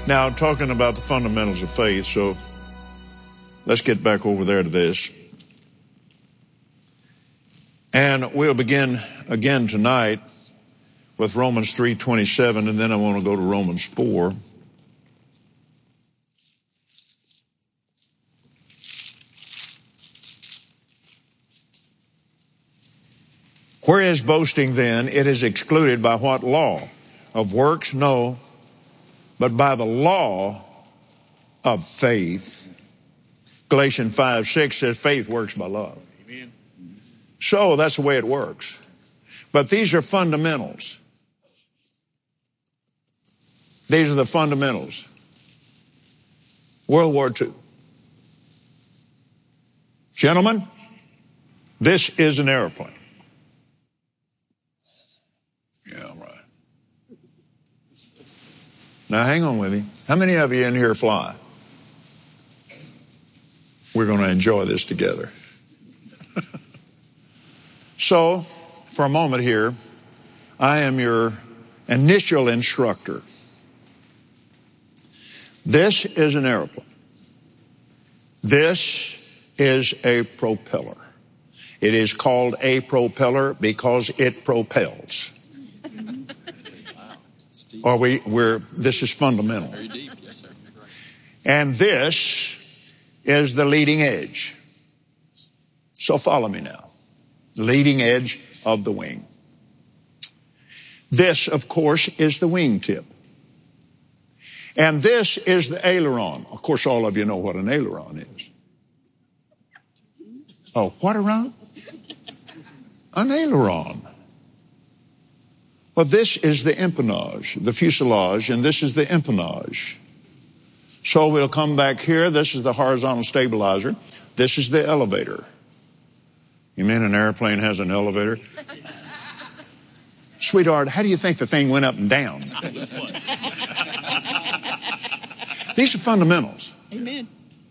Now, talking about the fundamentals of faith, so let's get back over there to this. And we'll begin again tonight with Romans 3:27, and then I want to go to Romans 4. Where is boasting then? It is excluded by what law? Of works? No. But by the law of faith. Galatians 5:6 says faith works by love. Amen. So that's the way it works. But these are fundamentals. These are the fundamentals. World War II. Gentlemen, this is an airplane. Yeah, right. Now hang on with me. How many of you in here fly? We're going to enjoy this together. So, for a moment here, I am your initial instructor. This is an airplane. This is a propeller. It is called a propeller because it propels. This is fundamental. Very deep, yes, sir. And this is the leading edge. So follow me now. Leading edge of the wing. This, of course, is the wingtip. And this is the aileron. Of course, all of you know what an aileron is. Oh, what around? An aileron. Well, this is the empennage, the fuselage, and this is the empennage. So we'll come back here. This is the horizontal stabilizer. This is the elevator. You mean an airplane has an elevator? Sweetheart, how do you think the thing went up and down? These are fundamentals. Amen.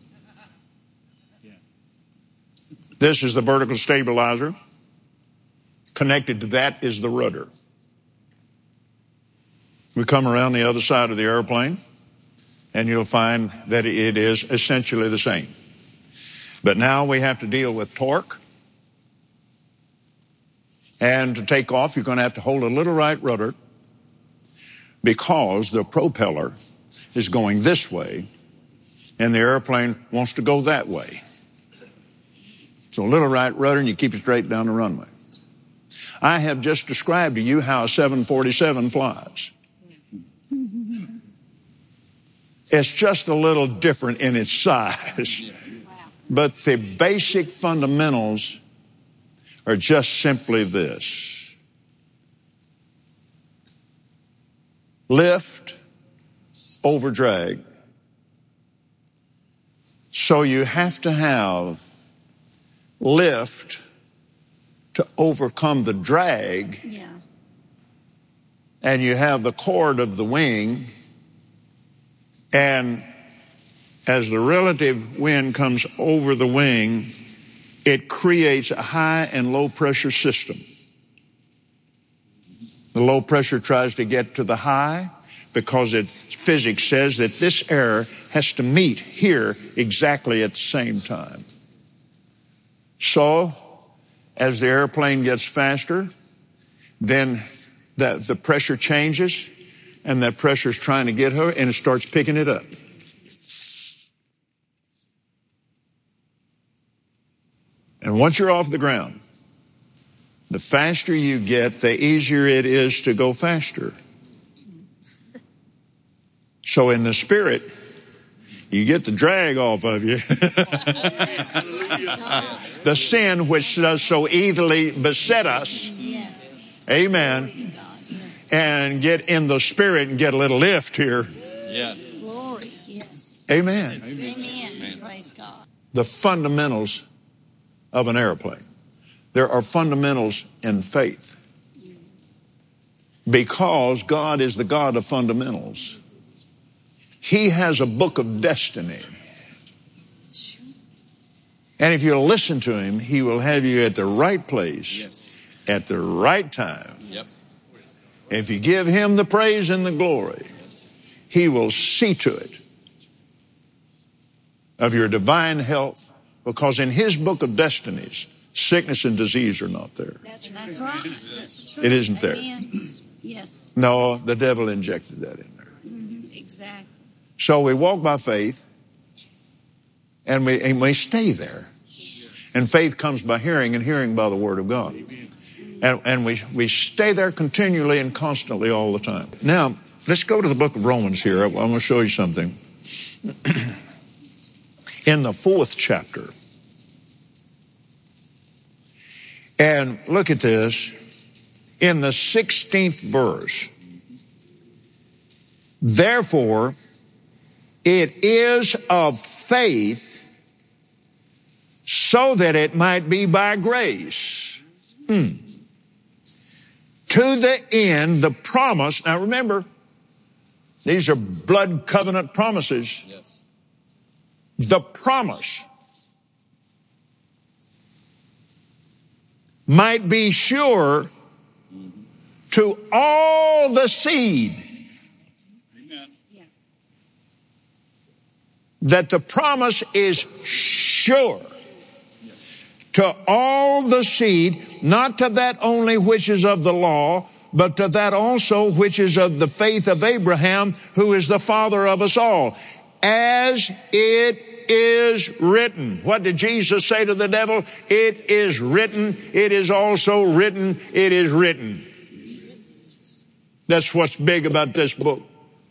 This is the vertical stabilizer. Connected to that is the rudder. We come around the other side of the airplane, and you'll find that it is essentially the same. But now we have to deal with torque. And to take off, you're going to have to hold a little right rudder because the propeller is going this way, and the airplane wants to go that way. So a little right rudder, and you keep it straight down the runway. I have just described to you how a 747 flies. It's just a little different in its size. But the basic fundamentals are just simply this. Lift over drag. So you have to have lift to overcome the drag. Yeah. And you have the chord of the wing. And as the relative wind comes over the wing, it creates a high and low pressure system. The low pressure tries to get to the high because physics says that this air has to meet here exactly at the same time. So, as the airplane gets faster, then the pressure changes, and that pressure is trying to get her, and it starts picking it up. And once you're off the ground, the faster you get, the easier it is to go faster. So in the spirit, you get the drag off of you. The sin which does so easily beset us. Yes. Amen. And get in the spirit and get a little lift here. Yeah. Glory. Yes. Amen. Amen. Praise God. The fundamentals of an airplane. There are fundamentals in faith. Because God is the God of fundamentals. He has a book of destiny. And if you'll listen to him, he will have you at the right place, at the right time. Yep. If you give him the praise and the glory, He will see to it of your divine health, because in his book of destinies, sickness and disease are not there. That's right. That's true. It isn't there. Amen. Yes. No, the devil injected that in there. Exactly. So we walk by faith, and we stay there. And faith comes by hearing, and hearing by the word of God. And we stay there continually and constantly all the time. Now, let's go to the book of Romans here. I want to show you something. In the 4th chapter. And look at this. In the 16th verse. Therefore, it is of faith, so that it might be by grace. To the end, the promise. Now remember, these are blood covenant promises. Yes. The promise might be sure to all the seed. Amen. That the promise is sure to all the seed, not to that only which is of the law, but to that also which is of the faith of Abraham, who is the father of us all. As it is written. What did Jesus say to the devil? It is written. It is also written. It is written. That's what's big about this book.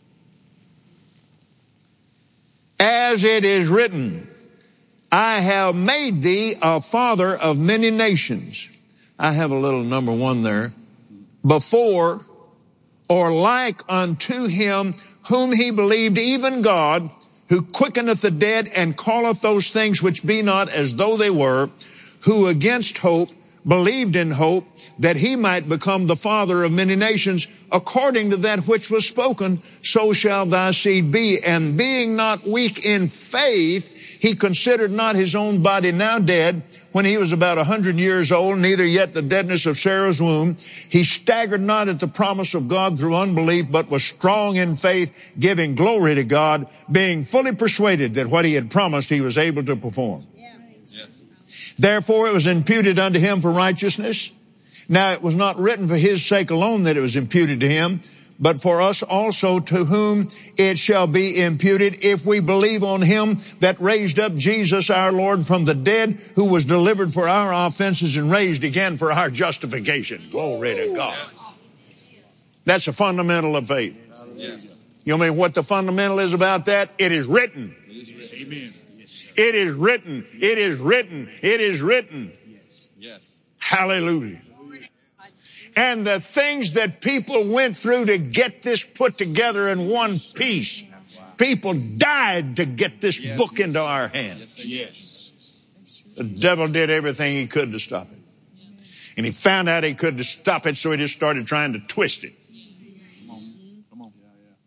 As it is written, I have made thee a father of many nations. I have a little number 1 there. Before, or like unto him whom he believed, even God, who quickeneth the dead and calleth those things which be not as though they were, who against hope believed in hope that he might become the father of many nations, according to that which was spoken, so shall thy seed be. And being not weak in faith, he considered not his own body now dead, when he was about 100 years old, neither yet the deadness of Sarah's womb. He staggered not at the promise of God through unbelief, but was strong in faith, giving glory to God, being fully persuaded that what he had promised he was able to perform. Yes. Therefore it was imputed unto him for righteousness. Now it was not written for his sake alone that it was imputed to him, but for us also, to whom it shall be imputed if we believe on him that raised up Jesus our Lord from the dead, who was delivered for our offenses and raised again for our justification. Glory to God. That's a fundamental of faith. Yes. You know what the fundamental is about that? It is written. Amen. It is written. It is written. It is written. Yes. Hallelujah. And the things that people went through to get this put together in one piece. People died to get this book into our hands. Yes. The devil did everything he could to stop it. And he found out he could to stop it, so he just started trying to twist it. Come on.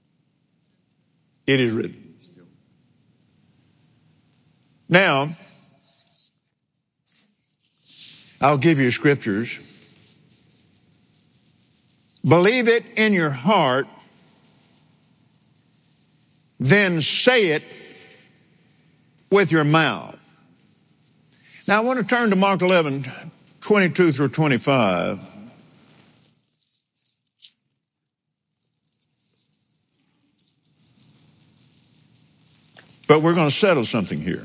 It is written. Now, I'll give you scriptures. Believe it in your heart, then say it with your mouth. Now I want to turn to Mark 11, 22 through 25. But we're going to settle something here.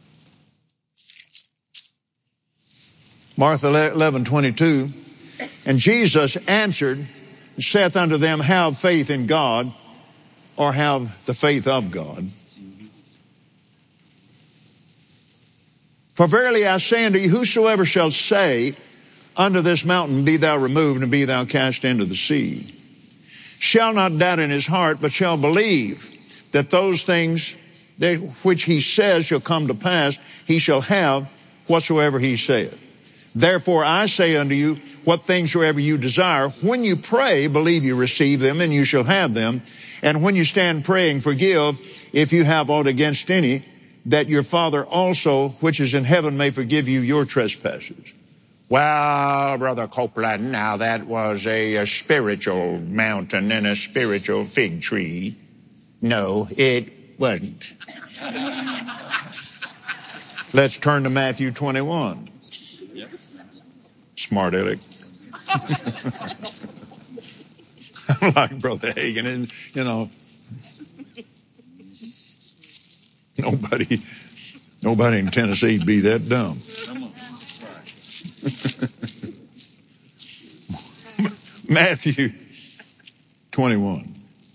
Mark 11, 22. And Jesus answered, saith unto them, have faith in God, or have the faith of God. For verily I say unto you, whosoever shall say unto this mountain, be thou removed, and be thou cast into the sea, shall not doubt in his heart, but shall believe that those things which he says shall come to pass, he shall have whatsoever he saith. Therefore I say unto you, what things soever you desire, when you pray, believe you receive them, and you shall have them. And when you stand praying, forgive, if you have aught against any, that your Father also, which is in heaven, may forgive you your trespasses. Well, Brother Copeland, now that was a spiritual mountain and a spiritual fig tree. No, it wasn't. Let's turn to Matthew 21. Yep. Smart aleck. I'm like Brother Hagin, and nobody in Tennessee would be that dumb. Come on. Matthew 21.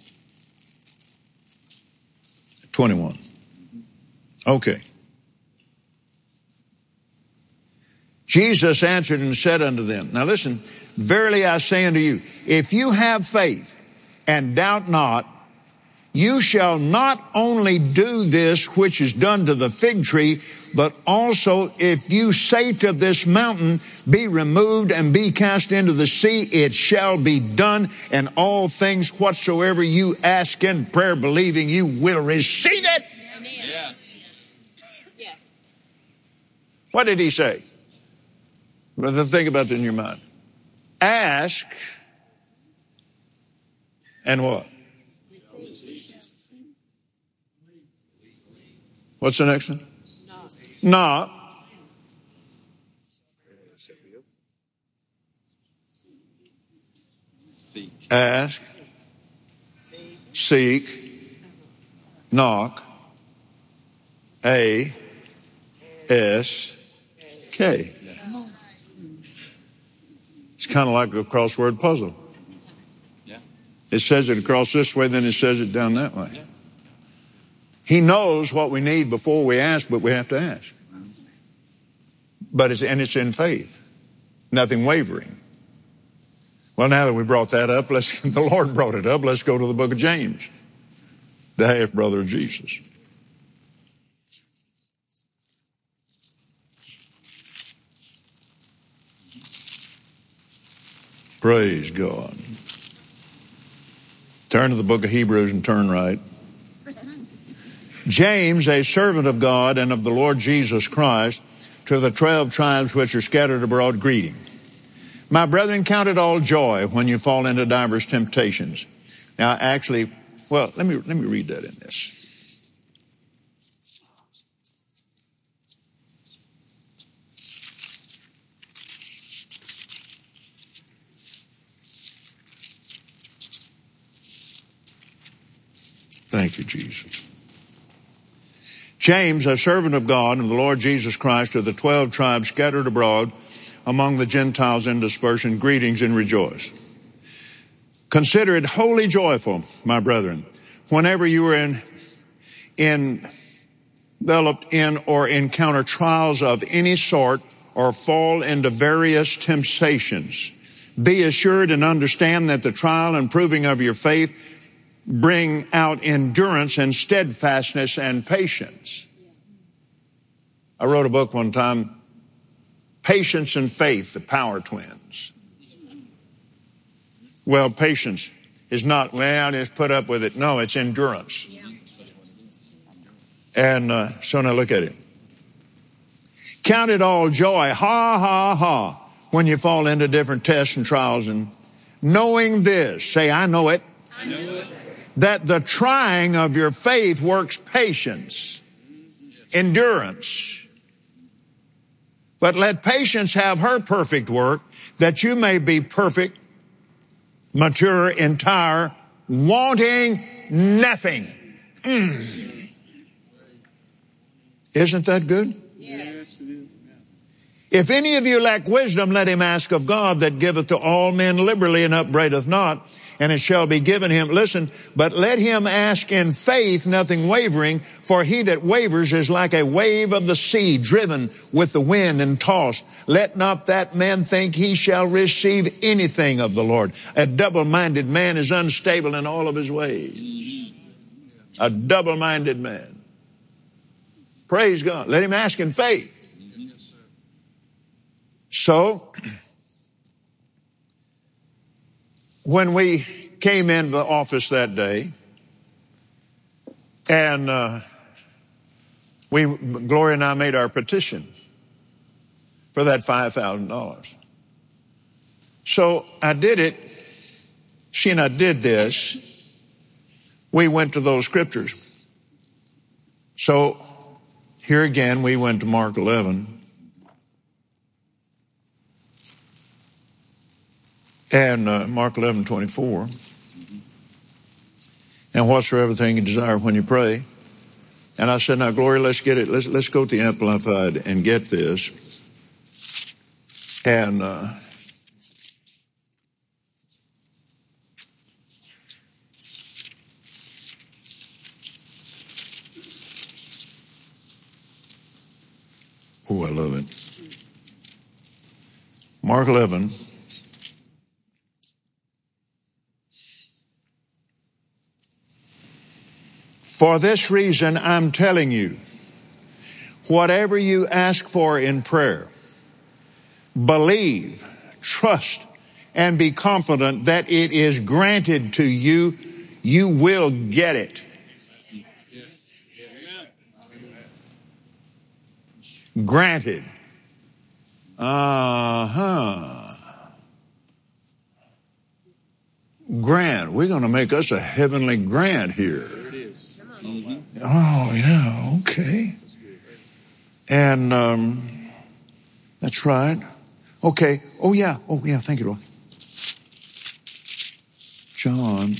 21. Okay. Jesus answered and said unto them, now listen, verily I say unto you, if you have faith and doubt not, you shall not only do this which is done to the fig tree, but also if you say to this mountain, be removed and be cast into the sea, it shall be done, and all things whatsoever you ask in prayer, believing, you will receive it. Amen. Yes. Yes. What did he say? Well, think about that in your mind. Ask and what? What's the next one? Knock. Seek. Ask. Seek. Knock. A. S. K. It's kind of like a crossword puzzle. Yeah. It says it across this way, then it says it down that way. Yeah. He knows what we need before we ask, but we have to ask. But it's in faith, nothing wavering. Well, now that we brought that up, the Lord brought it up. Let's go to the book of James, the half brother of Jesus. Praise God. Turn to the book of Hebrews and turn right. James, a servant of God and of the Lord Jesus Christ, to the 12 tribes which are scattered abroad, greeting. My brethren, count it all joy when you fall into diverse temptations. Now, actually, well, let me read that in this. Thank you, Jesus. James, a servant of God and of the Lord Jesus Christ, to the 12 tribes scattered abroad among the Gentiles in dispersion, greetings and rejoice. Consider it wholly joyful, my brethren, whenever you are enveloped in or encounter trials of any sort or fall into various temptations. Be assured and understand that the trial and proving of your faith bring out endurance and steadfastness and patience. I wrote a book one time, Patience and Faith, the Power Twins. Well, patience is not, well, just put up with it. No, it's endurance. And so now look at it. Count it all joy, ha, ha, ha, when you fall into different tests and trials, and knowing this, say, I know it. I know it. That the trying of your faith works patience, endurance. But let patience have her perfect work, that you may be perfect, mature, entire, wanting nothing. Isn't that good? Yes. If any of you lack wisdom, let him ask of God, that giveth to all men liberally and upbraideth not, and it shall be given him. Listen, but let him ask in faith, nothing wavering, for he that wavers is like a wave of the sea, driven with the wind and tossed. Let not that man think he shall receive anything of the Lord. A double-minded man is unstable in all of his ways. A double-minded man. Praise God. Let him ask in faith. So, when we came into the office that day, and Gloria and I made our petition for that $5,000. So I did it. She and I did this we went to those scriptures. So here again, we went to Mark 11. And Mark 11:24. And whatsoever thing you desire when you pray. And I said, now, Gloria, let's get it. Let's go to the Amplified and get this. And oh, I love it. Mark 11. For this reason, I'm telling you, whatever you ask for in prayer, believe, trust, and be confident that it is granted to you. You will get it. Granted. Grant. We're going to make us a heavenly grant here. Oh, yeah, okay. And that's right. Okay. Oh, yeah, thank you, Lord. John.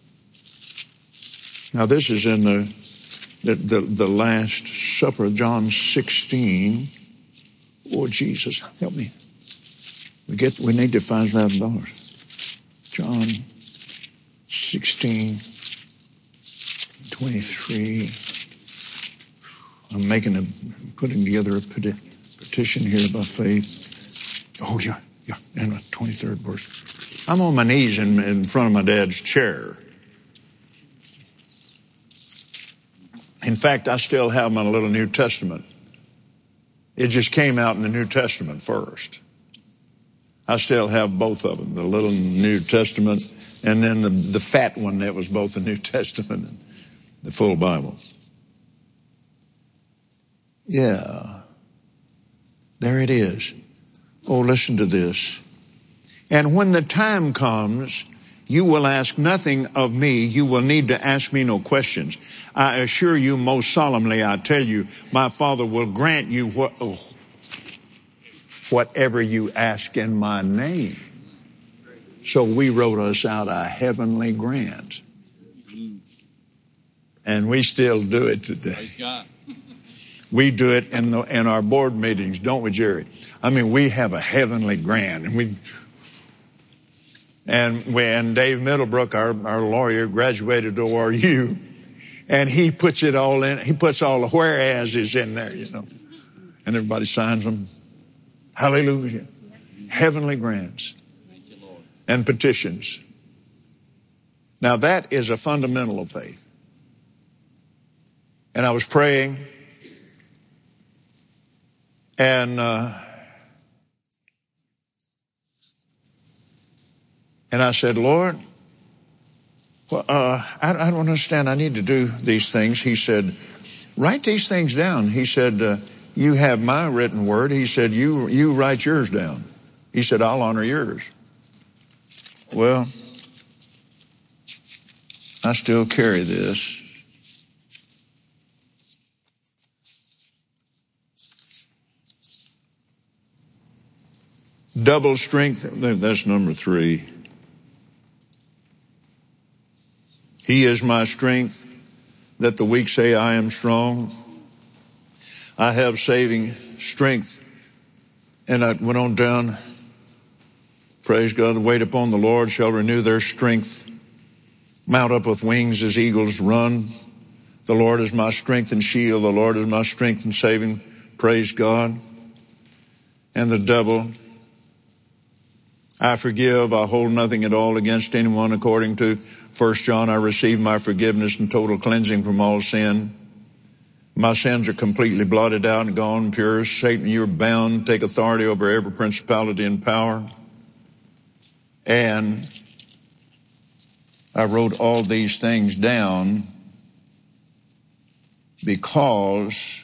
Now, this is in the Last Supper, John 16. Oh, Jesus, help me. We need to $5,000. John 16, 23. I'm putting together a petition here by faith. Oh, yeah, and the 23rd verse. I'm on my knees in front of my dad's chair. In fact, I still have my little New Testament. It just came out in the New Testament first. I still have both of them, the little New Testament and then the fat one that was both the New Testament and the full Bible. Yeah. There it is. Oh, listen to this. And when the time comes, you will ask nothing of me. You will need to ask me no questions. I assure you most solemnly, I tell you, my Father will grant you whatever you ask in my name. So we wrote us out a heavenly grant. And we still do it today. Praise God. We do it in our board meetings, don't we, Jerry? I mean, we have a heavenly grant. And Dave Middlebrook, our lawyer, graduated to ORU, and he puts it all in. He puts all the whereases in there, and everybody signs them. Hallelujah. Heavenly grants and petitions. Now that is a fundamental of faith. And I was praying, and I said, Lord, well, I don't understand. I need to do these things. He said, write these things down. He said, you have my written word. He said, you write yours down. He said, I'll honor yours. Well, I still carry this. Double strength, that's number 3. He is my strength, that the weak say I am strong. I have saving strength. And I went on down. Praise God, wait upon the Lord shall renew their strength. Mount up with wings as eagles run. The Lord is my strength and shield. The Lord is my strength and saving. Praise God. And the double. I forgive, I hold nothing at all against anyone. According to 1 John, I receive my forgiveness and total cleansing from all sin. My sins are completely blotted out and gone, pure. Satan, you're bound. Take authority over every principality and power. And I wrote all these things down because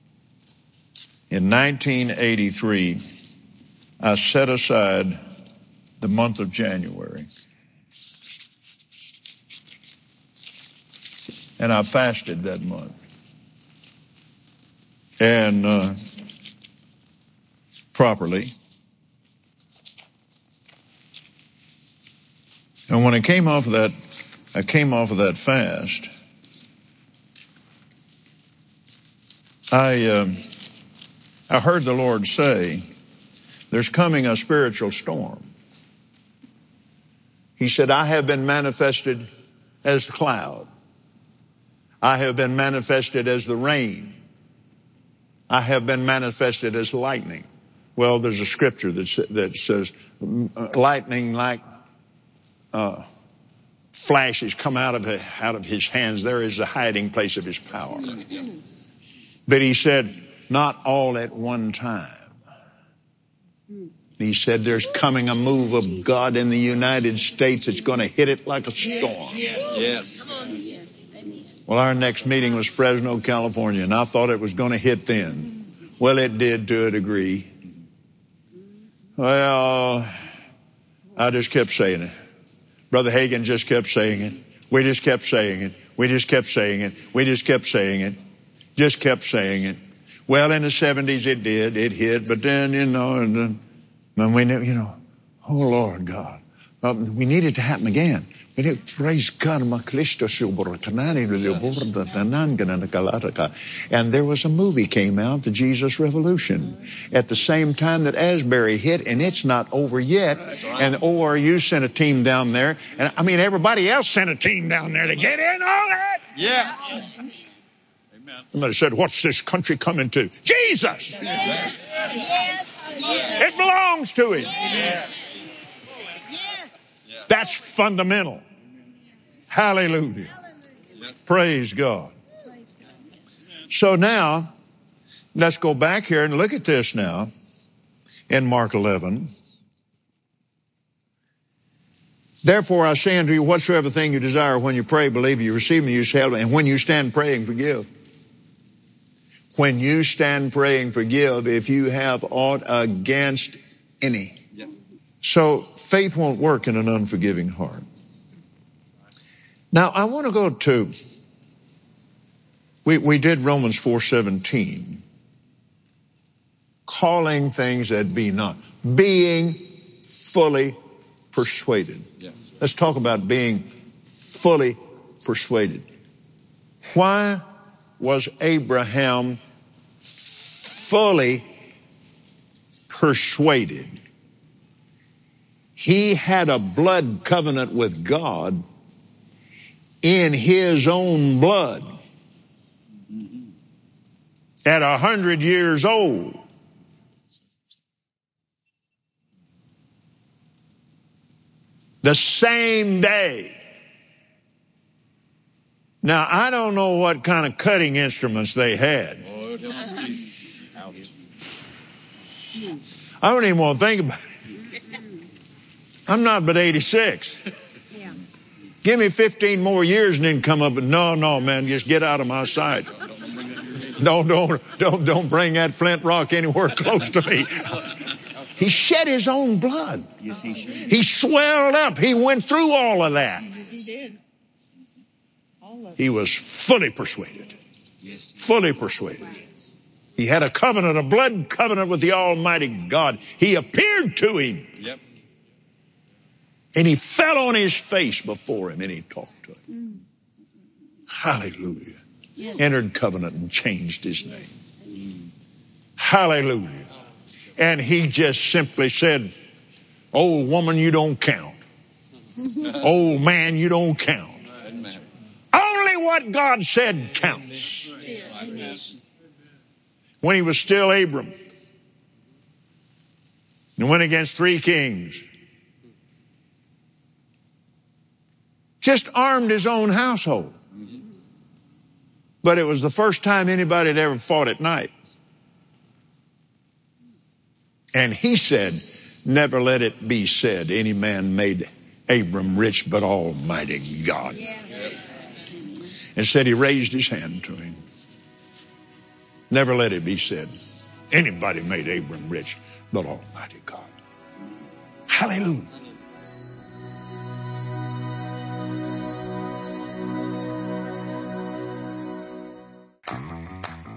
in 1983, I set aside the month of January And I fasted that month. And properly. And when I came off of that fast, I heard the Lord say, there's coming a spiritual storm. He said, I have been manifested as the cloud. I have been manifested as the rain. I have been manifested as lightning. Well, there's a scripture that says lightning like flashes come out of his hands. There is the hiding place of his power. But he said, not all at one time. He said, there's coming a move of God in the United States. It's going to hit it like a storm. Yes. Well, our next meeting was Fresno, California, and I thought it was going to hit then. Well, it did to a degree. Well, I just kept saying it. Brother Hagin just kept saying it. We just kept saying it. We just kept saying it. We just kept saying it. Just kept saying it. Well, in the 70s it did. It hit. But then, and we knew, oh, Lord God. We need it to happen again. Praise God. And there was a movie came out, The Jesus Revolution, at the same time that Asbury hit, and it's not over yet. And the ORU sent a team down there. And everybody else sent a team down there to get in on it. Yes. Somebody said, what's this country coming to? Jesus! Yes. Yes. Yes. It belongs to him. Yes. Yes. That's fundamental. Hallelujah. Yes. Praise God. So now, let's go back here and look at this now in Mark 11. Therefore I say unto you, whatsoever thing you desire when you pray, believe you receive them, you shall. And when you stand praying, forgive. When you stand praying, forgive if you have aught against any. Yep. So faith won't work in an unforgiving heart. Now I want to go to, we did Romans 4:17. Calling things that be not. Being fully persuaded. Yeah. Let's talk about being fully persuaded. Why was Abraham fully persuaded? He had a blood covenant with God in his own blood at 100 years old. The same day. Now, I don't know what kind of cutting instruments they had. Lord help us, Jesus. Ouch. I don't even want to think about it. I'm not but 86. Yeah. Give me 15 more years and then come up and no, man, just get out of my sight. Don't bring that flint rock anywhere close to me. He shed his own blood. Yes, he should. He swelled up. He went through all of that. He did. All of it. He was fully persuaded. Yes. Fully persuaded. He had a covenant, a blood covenant with the Almighty God. He appeared to him. Yep. And he fell on his face before him and he talked to him. Hallelujah. Yes. Entered covenant and changed his name. Hallelujah. And he just simply said, old woman, you don't count. Old man, you don't count. Amen. Only what God said counts. When he was still Abram and went against 3 kings, just armed his own household. But it was the first time anybody had ever fought at night. And he said, never let it be said any man made Abram rich but Almighty God. And said he raised his hand to him. Never let it be said anybody made Abram rich but Almighty God. Hallelujah.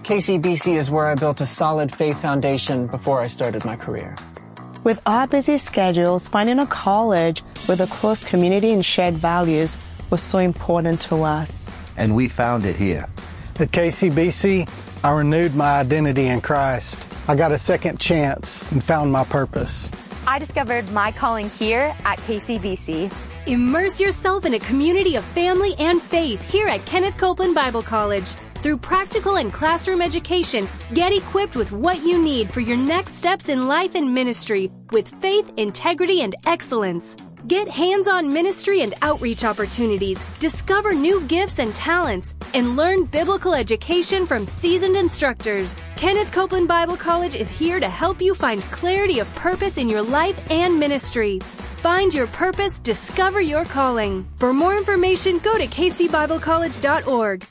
KCBC is where I built a solid faith foundation before I started my career. With our busy schedules, finding a college with a close community and shared values was so important to us. And we found it here. At KCBC, I renewed my identity in Christ. I got a second chance and found my purpose. I discovered my calling here at KCBC. Immerse yourself in a community of family and faith here at Kenneth Copeland Bible College. Through practical and classroom education, get equipped with what you need for your next steps in life and ministry with faith, integrity, and excellence. Get hands-on ministry and outreach opportunities, discover new gifts and talents, and learn biblical education from seasoned instructors. Kenneth Copeland Bible College is here to help you find clarity of purpose in your life and ministry. Find your purpose, discover your calling. For more information, go to kcbiblecollege.org.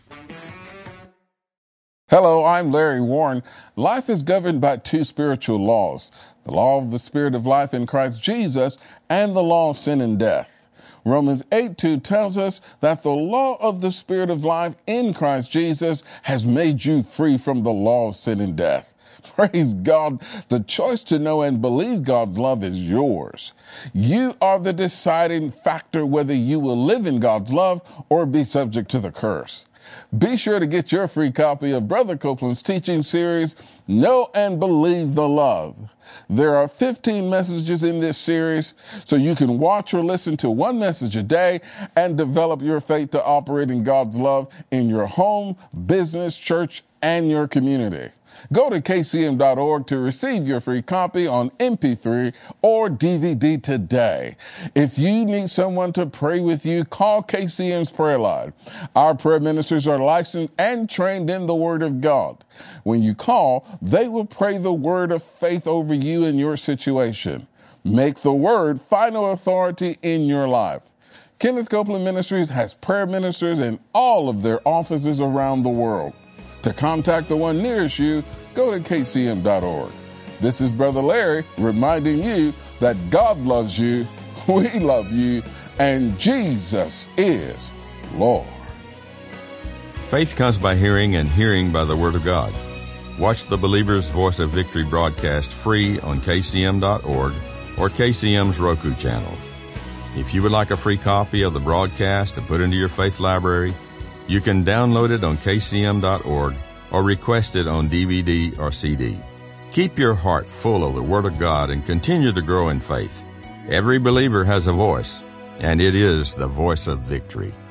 Hello, I'm Larry Warren. Life is governed by two spiritual laws, the law of the Spirit of life in Christ Jesus and the law of sin and death. Romans 8:2 tells us that the law of the Spirit of life in Christ Jesus has made you free from the law of sin and death. Praise God. The choice to know and believe God's love is yours. You are the deciding factor whether you will live in God's love or be subject to the curse. Be sure to get your free copy of Brother Copeland's teaching series, Know and Believe the Love. There are 15 messages in this series, so you can watch or listen to one message a day and develop your faith to operate in God's love in your home, business, church, and your community. Go to kcm.org to receive your free copy on MP3 or DVD today. If you need someone to pray with you, call KCM's prayer line. Our prayer ministers are licensed and trained in the Word of God. When you call, they will pray the word of faith over you and your situation. Make the Word final authority in your life. Kenneth Copeland Ministries has prayer ministers in all of their offices around the world. To contact the one nearest you, go to kcm.org. This is Brother Larry reminding you that God loves you, we love you, and Jesus is Lord. Faith comes by hearing, and hearing by the Word of God. Watch the Believer's Voice of Victory broadcast free on kcm.org or KCM's Roku channel. If you would like a free copy of the broadcast to put into your faith library, you can download it on kcm.org or request it on DVD or CD. Keep your heart full of the Word of God and continue to grow in faith. Every believer has a voice, and it is the voice of victory.